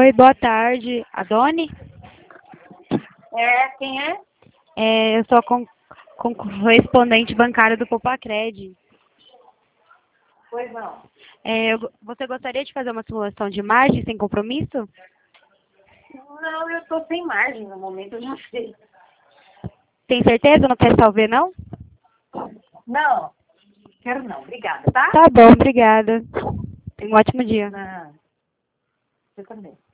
Oi, boa tarde. A Doni? Quem é? Eu sou correspondente bancária do Popacred. Pois não. Você gostaria de fazer uma simulação de margem sem compromisso? Não, eu tô sem margem no momento, eu já sei. Tem certeza? Não quer salvar, não? Não, quero não, obrigada, tá? Tá bom, obrigada. Tenha um ótimo dia. Não, você também.